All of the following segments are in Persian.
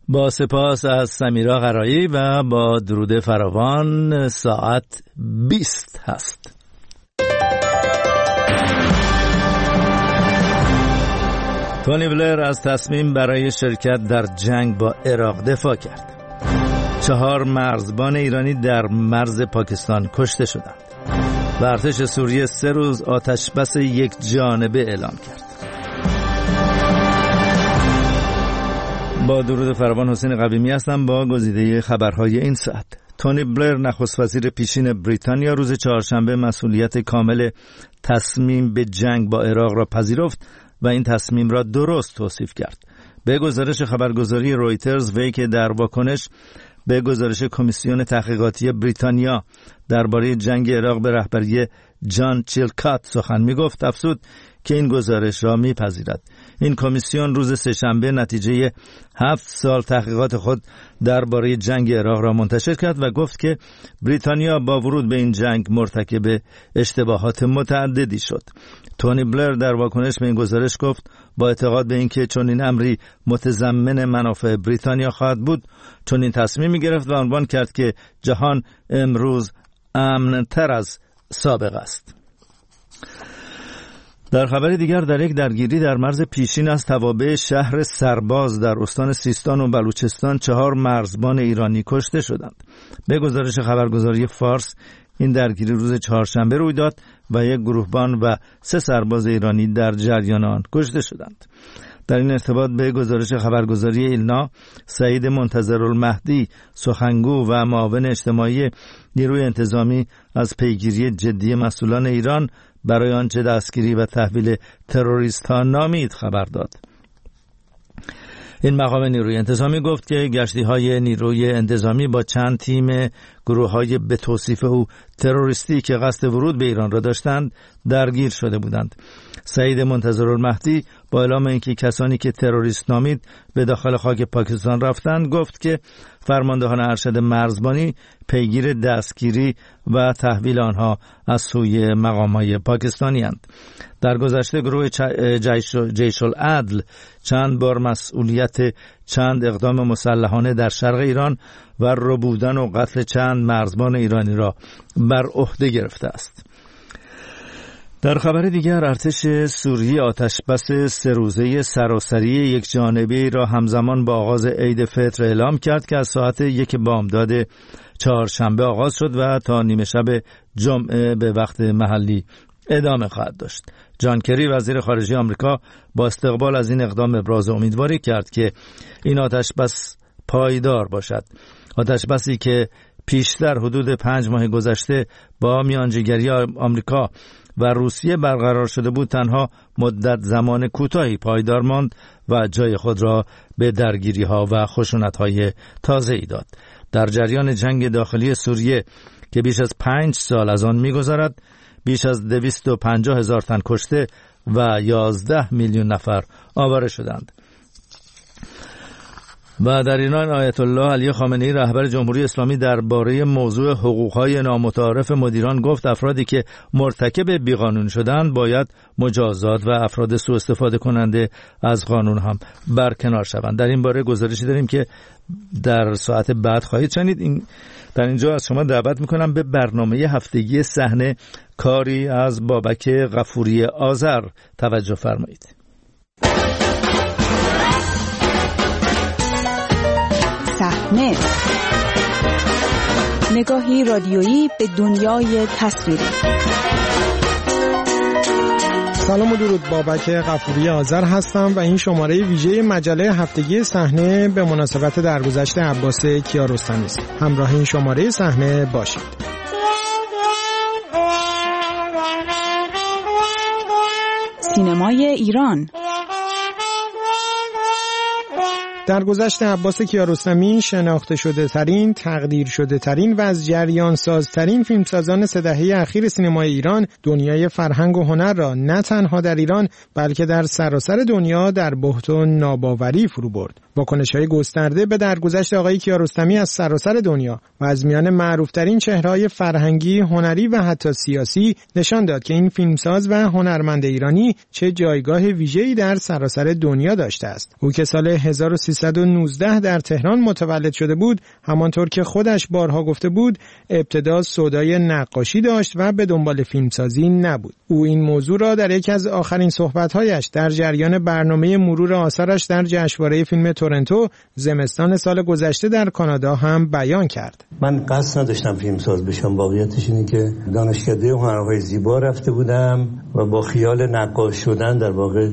با سپاس از سمیرا قرایی و با درود فراوان. ساعت 20 هست. تونی بلر از تصمیم برای شرکت در جنگ با عراق دفاع کرد. 4 مرزبان ایرانی در مرز پاکستان کشته شدند و ارتش سوریه 3 روز آتش بس یک جانبه اعلام کرد. با درود فراوان، حسین قویمی هستم با گزیده خبرهای این ساعت. تونی بلر نخست وزیر پیشین بریتانیا روز چهارشنبه مسئولیت کامل تصمیم به جنگ با عراق را پذیرفت و این تصمیم را درست توصیف کرد. به گزارش خبرگزاری رویترز، وی که در واکنش به گزارش کمیسیون تحقیقاتی بریتانیا درباره جنگ عراق به رهبری جان چیلکات سخن می‌گفت، افزود که این گزارش را می‌پذیرد. این کمیسیون روز سه‌شنبه نتیجه 7 سال تحقیقات خود درباره جنگ عراق را منتشر کرد و گفت که بریتانیا با ورود به این جنگ مرتکب اشتباهات متعددی شد. تونی بلر در واکنش به این گزارش گفت با اعتقاد به اینکه چون این امری متضمن منافع بریتانیا خواهد بود، چون این تصمیمی گرفت و عنوان کرد که جهان امروز امن‌تر از سابق است. در خبر دیگر، در یک درگیری در مرز پیشین از توابع شهر سرباز در استان سیستان و بلوچستان 4 مرزبان ایرانی کشته شدند. به گزارش خبرگزاری فارس، این درگیری روز چهارشنبه روی داد و یک گروهبان و 3 سرباز ایرانی در جریان آن کشته شدند. در این ارتباط به گزارش خبرگزاری ایلنا، سعید منتظرالمهدی، سخنگو و معاون اجتماعی نیروی انتظامی از پیگیری جدی مسئولان ایران برای آنچه دستگیری و تحویل تروریست‌ها نامید خبر داد. این مقام نیروی انتظامی گفت که گشتی‌های نیروی انتظامی با چند تیم گروه‌های به توصیف او تروریستی که قصد ورود به ایران را داشتند درگیر شده بودند. سعید منتظرالمهدی با اعلام اینکه کسانی که تروریست نامید به داخل خاک پاکستان رفتند، گفت که فرماندهان ارشد مرزبانی پیگیر دستگیری و تحویل آنها از سوی مقام‌های پاکستانی اند. در گذشته گروه جیش العدل چند بار مسئولیت چند اقدام مسلحانه در شرق ایران و ربودن و قتل چند مرزبان ایرانی را بر عهده گرفته است. در خبر دیگر، ارتش سوریه آتش بس 3 روزه سراسری یک جانبه‌ای را همزمان با آغاز عید فطر اعلام کرد که از ساعت 1 بامداد چهارشنبه آغاز شد و تا نیمه شب جمعه به وقت محلی ادامه خواهد داشت. جان کری وزیر خارجه آمریکا با استقبال از این اقدام ابراز امیدواری کرد که این آتش بس پایدار باشد. آتش بسی که پیشتر حدود 5 ماه گذشته با میانجیگری آمریکا و روسیه برقرار شده بود، تنها مدت زمان کوتاهی پایدار ماند و جای خود را به درگیری‌ها و خشونت‌های تازه‌ای داد. در جریان جنگ داخلی سوریه که بیش از 5 سال از آن می‌گذرد، بیش از 250,000 تن کشته و 11 میلیون نفر آواره شدند. و در ایران، آیت الله علی خامنه‌ای رهبر جمهوری اسلامی درباره موضوع حقوق‌های نامتعارف مدیران گفت افرادی که مرتکب بیقانون شدند باید مجازات و افراد سوء استفاده کننده از قانون هم برکنار شوند. در این باره گزارشی داریم که در ساعت بعد خواهید شنید. در اینجا از شما دعوت میکنم به برنامه هفتگی صحنه، کاری از بابک غفوری آذر توجه فرمایید. صحنه، نگاهی رادیویی به دنیای تصویری. سلام و درود، بابک غفوری آذر هستم و این شماره ویژه مجله هفتگی صحنه به مناسبت درگذشت عباس کیارستمی است. همراه این شماره صحنه باشید. سینمای ایران. در گذشت عباس کیارستمی شناخته شده ترین، تقدیر شده ترین و از جریان سازترین فیلمسازان 3 دهه اخیر سینمای ایران دنیای فرهنگ و هنر را نه تنها در ایران بلکه در سراسر دنیا در بهت و ناباوری فرو برد. واکنش‌های گسترده به درگذشت آقای کیارستمی از سراسر دنیا و از میان معروف‌ترین چهره‌های فرهنگی، هنری و حتی سیاسی نشان داد که این فیلمساز و هنرمند ایرانی چه جایگاه ویژه‌ای در سراسر دنیا داشته است. او که سال 1319 در تهران متولد شده بود، همانطور که خودش بارها گفته بود، ابتدا سودای نقاشی داشت و به دنبال فیلمسازی نبود. او این موضوع را در یکی از آخرین صحبت‌هایش در جریان برنامه مرور آثارش در جشنواره فیلم تورنتو زمستان سال گذشته در کانادا هم بیان کرد. من قصد نداشتم فیلمساز بشم، واقعیتش اینه که دانشکده هنرهای زیبا رفته بودم و با خیال نقاش شدن در واقع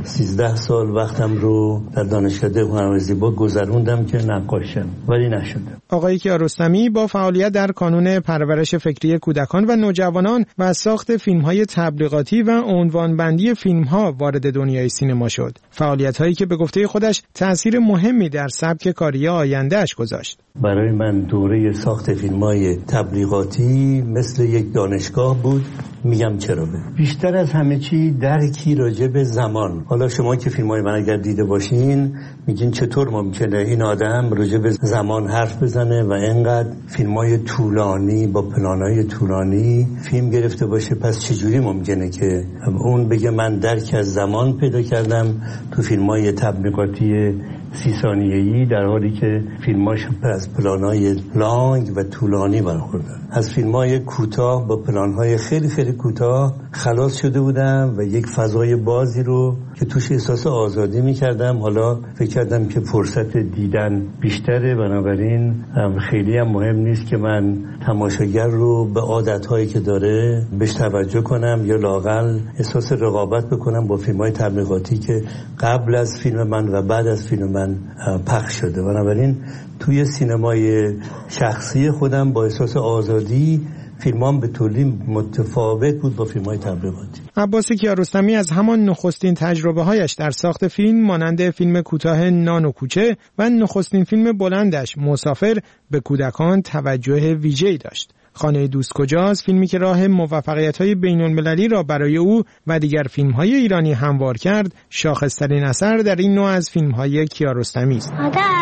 13 سال وقتم رو در دانشکده هنرهای زیبا گذروندم که نقاشم، ولی نشدم. آقای کیارستمی با فعالیت در کانون پرورش فکری کودکان و نوجوانان و ساخت فیلم‌های تبلیغاتی و عنوانبندی فیلم‌ها وارد دنیای سینما شد. فعالیت‌هایی که به گفته خودش تأثیر مهمی در سبک کاری آینده‌اش گذاشت. برای من دوره ساخت فیلم‌های تبلیغاتی مثل یک دانشگاه بود. میگم چرا؟ بیشتر از همه چی درکی راجع به زمان. حالا شما که فیلم‌های من اگر دیده باشین میگین چطور ممکنه این آدم راجع به زمان حرف بزنه و اینقدر فیلم‌های طولانی با پلان‌های طولانی فیلم گرفته باشه، پس چجوری ممکنه که اون بگه من درک از زمان پیدا کردم تو فیلم‌های تبلیغاتی 30 ثانیه‌ای، در حالی که فیلماش از پلان‌های لانگ و طولانی برخوردن. از فیلم‌های کوتاه با پلان‌های خیلی خیلی کوتاه خلاص شده بودم و یک فضای بازی رو که توش احساس آزادی می‌کردم. حالا فکر کردم که فرصت دیدن بیشتره، بنابراین خیلی هم مهم نیست که من تماشاگر رو به عادت‌هایی که داره بهش توجه کنم یا لااقل احساس رقابت بکنم با فیلم‌های تبلیغاتی که قبل از فیلم من و بعد از فیلم من پخش شده. بنابراین توی سینمای شخصی خودم با احساس آزادی فیلمام به طولی متفاوت بود با فیلم‌های تبلیغاتی. عباس کیارستمی از همان نخستین تجربه‌هایش در ساخت فیلم مانند فیلم کوتاه نان و کوچه و نخستین فیلم بلندش مسافر به کودکان توجه ویژه‌ای داشت. خانه دوست کجاست، فیلمی که راه موفقیت‌های بین‌المللی را برای او و دیگر فیلم‌های ایرانی هموار کرد، شاخص‌ترین اثر در این نوع از فیلم‌های کیارستمی است.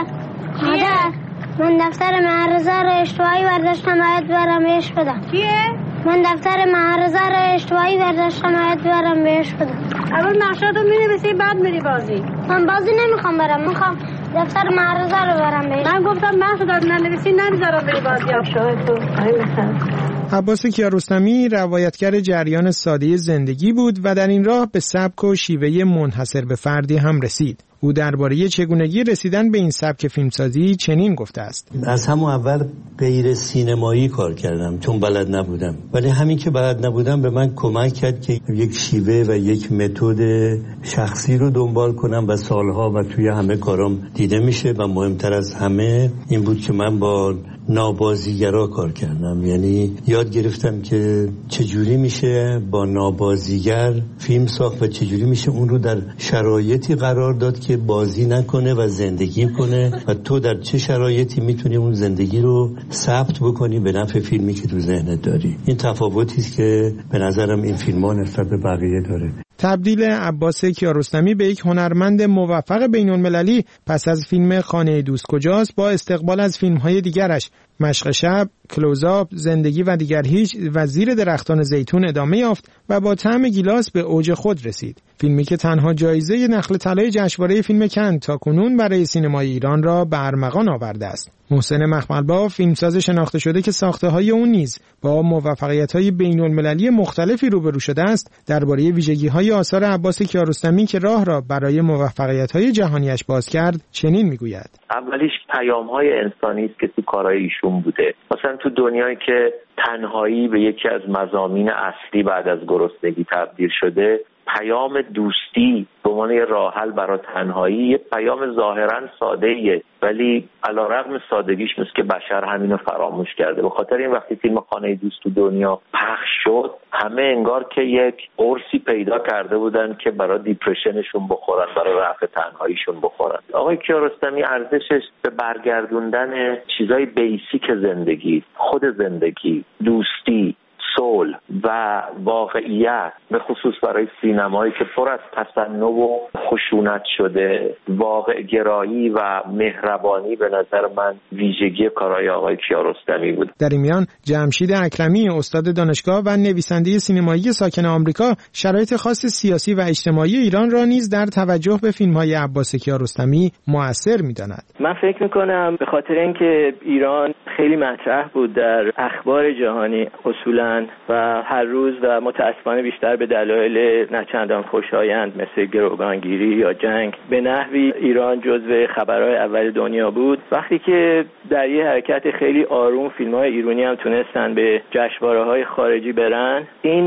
مادر من دفتر معرضه رو اشتباهی برداشتم، باید برم بهش بدم. چیه؟ من دفتر معرضه رو اشتباهی برداشتم، باید برم بهش بدم. اول نقشه‌تو می‌نویسی بعد میری بازی. من بازی نمیخوام برم، میخوام دفتر معرضه رو برم بهش. من گفتم نقشه‌تو ننویسی نمیذارم بری بازی. نقشه‌تو عباس کیارستمی روایتگر جریان ساده زندگی بود و در این راه به سبک و شیوه منحصر به فردی هم رسید. او درباره چگونگی رسیدن به این سبک فیلمسازی چنین گفته است: از همون اول غیر سینمایی کار کردم چون بلد نبودم، ولی همین که بلد نبودم به من کمک کرد که یک شیوه و یک متد شخصی رو دنبال کنم و سالها و توی همه کارم دیده میشه و مهمتر از همه این بود که من با نابازیگرا کار کردم. یعنی یاد گرفتم که چجوری میشه با نابازیگر فیلم ساخت و چجوری میشه اون رو در شرایطی قرار داد که بازی نکنه و زندگی کنه و تو در چه شرایطی میتونی اون زندگی رو ثبت بکنی به نفع فیلمی که تو ذهنت داری. این تفاوتی است که به نظرم این فیلم‌ها نسبت به بقیه داره. تبدیل عباس کیارستمی به یک هنرمند موفق بین‌المللی پس از فیلم خانه دوست کجاست با استقبال از فیلم‌های دیگرش مشق شب، کلوزآپ، زندگی و دیگر هیچ و زیر درختان زیتون ادامه یافت و با طعم گیلاس به اوج خود رسید. فیلمی که تنها جایزه نخل طلای جشنواره فیلم کن تاکنون برای سینمای ایران را به ارمغان آورده است. محسن مخملباف، فیلمساز شناخته شده که ساخته‌های او نیز با موفقیت‌های بین‌المللی مختلفی روبرو شده است، درباره ویژگی‌های آثار عباس کیارستمی که راه را برای موفقیت‌های جهانیش باز کرد چنین می‌گوید: اولیش پیام‌های انسانی است که تو کارهای ایشون بوده. مثلا تو دنیایی که تنهایی به یکی از مضامین اصلی بعد از گرسنگی تبدیل شده، پیام دوستی به عنوان یه راه حل برای تنهایی یه پیام ظاهراً ساده‌ایه، ولی علیرغم سادگیش مثل که بشر همینو فراموش کرده. به خاطر این وقتی فیلم خانه دوست تو دنیا پخش شد، همه انگار که یک قرصی پیدا کرده بودن که برای دیپرشنشون بخورن، برای رفع تنهاییشون بخورن. آقای کیارستمی ارزشش به برگردوندن چیزای بیسیک زندگی، خود زندگی، دوستی، صلح و واقعیت، به خصوص برای سینمایی که پر از تصنع و خشونت شده، واقع گرایی و مهربانی به نظر من ویژگی کارهای آقای کیارستمی بود. در این میان جمشید اکرمی، استاد دانشگاه و نویسنده سینمایی ساکن آمریکا، شرایط خاص سیاسی و اجتماعی ایران را نیز در توجه به فیلم‌های عباس کیارستمی مؤثر می‌داند. من فکر می‌کنم به خاطر اینکه ایران خیلی مطرح بود در اخبار جهانی اصولاً و هر روز و متأسفانه بیشتر به دلایل نچندان خوشایند مثل گروگانگیری یا جنگ به نحوی ایران جزو خبرهای اول دنیا بود. وقتی که در یه حرکت خیلی آروم فیلم‌های ایرانی هم تونستن به جشنواره‌های خارجی برن، این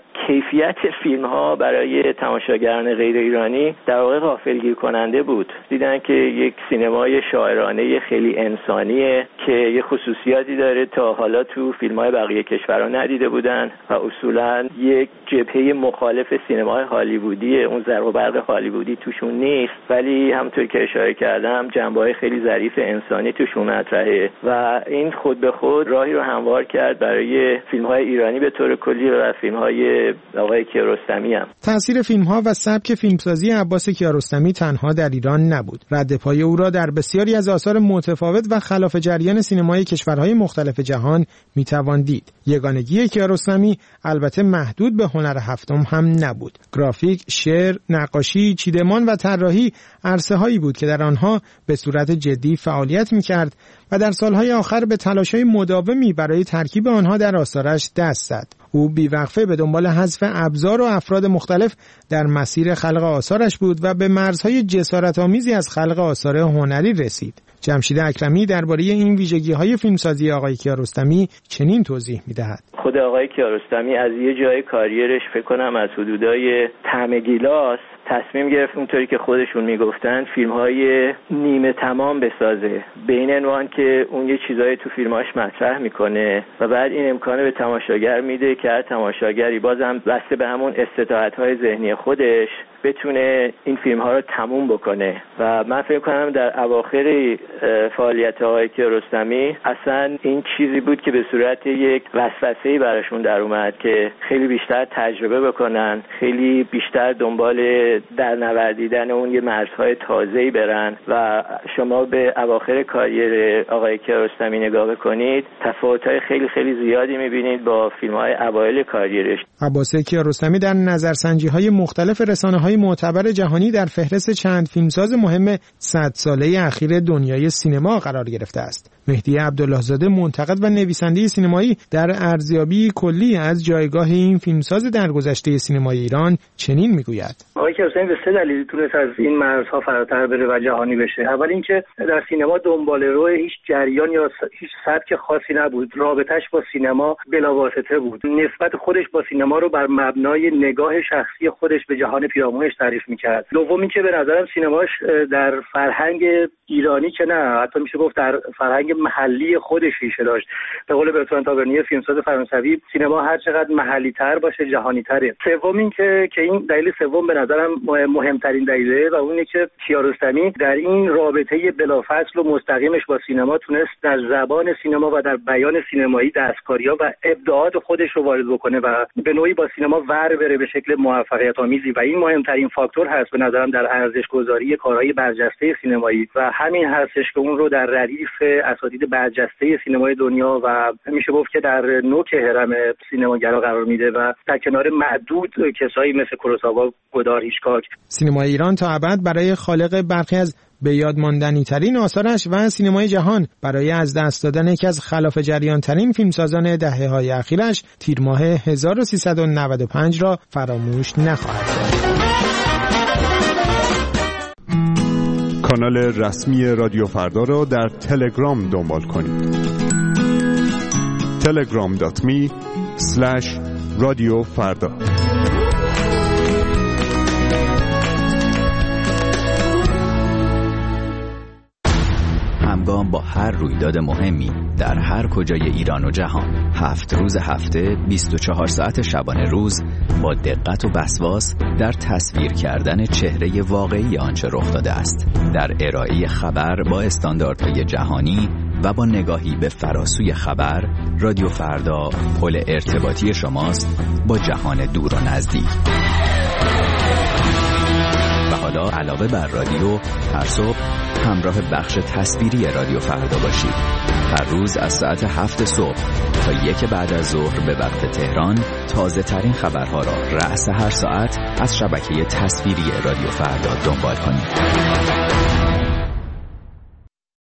کیفیت فیلم‌ها برای تماشاگران غیر ایرانی در واقع غافلگیر کننده بود. دیدن که یک سینمای شاعرانه خیلی انسانیه که یه خصوصیاتی داره تا حالا تو فیلم‌های بقیه کشورها ندیده بودن و اصولاً یک جبهه مخالف سینمای هالیوودی، اون زرق و برق هالیوودی توشون نیست، ولی همونطور که اشاره کردم جنبه‌های خیلی ظریف انسانی توشون مطرحه و این خود به خود راهی رو هموار کرد برای فیلم‌های ایرانی به طور کلی و فیلم‌های آقای کیارستمی هم. تأثیر فیلم‌ها و سبک فیلمسازی عباس کیارستمی تنها در ایران نبود. رد پای او را در بسیاری از آثار متفاوت و خلاف جریان سینمای کشورهای مختلف جهان می‌توان دید. یگانگی کیارستمی البته محدود به هنر هفتم هم نبود. گرافیک، شعر، نقاشی، چیدمان و طراحی عرصه‌هایی بود که در آنها به صورت جدی فعالیت می‌کرد و در سالهای آخر به تلاش‌های مداومی برای ترکیب آنها در آثارش دست زد. او بیوقفه به دنبال حذف ابزار و افراد مختلف در مسیر خلق آثارش بود و به مرزهای جسارت‌آمیزی از خلق آثار هنری رسید. جمشید اکرمی درباره این ویژگی‌های فیلمسازی آقای کیارستمی چنین توضیح می‌دهد. خود آقای کیارستمی از یه جای کاریرش فکر کنم از حدودای طعم گیلاس تصمیم گرفت اونطوری که خودشون میگفتن فیلم‌های نیمه تمام بسازه، به این عنوان که اون یه چیزایی تو فیلماش مطرح میکنه و بعد این امکانه به تماشاگر میده که هر تماشاگری بازم بسته به همون استطاعت‌های ذهنی خودش بتونه این فیلم‌ها رو تموم بکنه. و من فکر کنم در اواخر فعالیت آقای کیارستمی اصلا این چیزی بود که به صورت یک وسوسه‌ای براشون در اومد که خیلی بیشتر تجربه بکنن، خیلی بیشتر دنبال در نوردیدن اون یه مرزهای تازه‌ای برن و شما به اواخر کاریر آقای کیارستمی نگاه بکنید تفاوت‌های خیلی خیلی زیادی می‌بینید با فیلم‌های اوایل کاریرش. عباس کیارستمی در نظرسنجی‌های مختلف رسانه‌های معتبر جهانی در فهرست چند فیلمساز مهم 100 ساله اخیر دنیای سینما قرار گرفته است. مهدی عبدالله‌زاده، منتقد و نویسنده سینمایی، در ارزیابی کلی از جایگاه این فیلمساز در گذشته سینمای ایران چنین میگوید: آقای کیارستمی به 3 دلیل تونست از این مرزها فراتر بره و جهانی بشه. اول اینکه در سینما دنبال رو هیچ جریان یا هیچ سبک خاصی نبود. رابطش با سینما بلاواسطه بود. نسبت خودش با سینما رو بر مبنای نگاه شخصی خودش به جهان پیرامونش تعریف می‌کرد. دوم اینکه به نظرم سینماش در فرهنگ ایرانی که نه، حتی میشه گفت در فرهنگ محلی خودش ریشه داشت. به قول برتراند تاورنیه، فیلمساز فرانسوی، سینما هر چقدر محلی‌تر باشه جهانی‌تره. سوم اینکه این دلیل سوم به نظرم مهمترین دلیله و اونه که کیارستمی در این رابطه بلافاصل و مستقیمش با سینما تونست در زبان سینما و در بیان سینمایی دستکاری‌ها و ابداعات خودش رو وارد بکنه و به نوعی با سینما ور بره به شکل موفقیت‌آمیزی و این مهمترین فاکتور هست به نظرم در ارزش‌گذاری کارهای برجسته سینمایی و همین هستش که اون رو در ردیف اساتید برجسته سینمای دنیا و میشه گفت که در نوک هرم سینماگرا قرار میده و در کنار معدود کسایی مثل کوروساوا، گودار، هیچکاک. سینمای ایران تا ابد برای خالق برخی از به یاد ماندنی ترین آثارش و سینمای جهان برای از دست دادن یکی از خلاف جریان ترین فیلمسازان دهه‌های اخیرش تیر ماه 1395 را فراموش نخواهد کرد. کانال رسمی رادیو فردا را در تلگرام دنبال کنید. telegram.me/رادیوفردا. همگام با هر رویداد مهمی در هر کجای ایران و جهان، 7 روز هفته 24 ساعت شبانه روز با دقت و وسواس در تصویر کردن چهره واقعی آنچه رخ داده است، در ارائه خبر با استانداردهای جهانی و با نگاهی به فراسوی خبر، رادیو فردا پل ارتباطی شماست با جهان دور و نزدیک. و حالا علاوه بر رادیو، هر صبح همراه بخش تصویری رادیو فردا باشید. هر روز از ساعت 7 صبح تا 1 بعد از ظهر به وقت تهران تازه ترین خبرها را رأس هر ساعت از شبکه تصویری رادیو فردا دنبال کنید.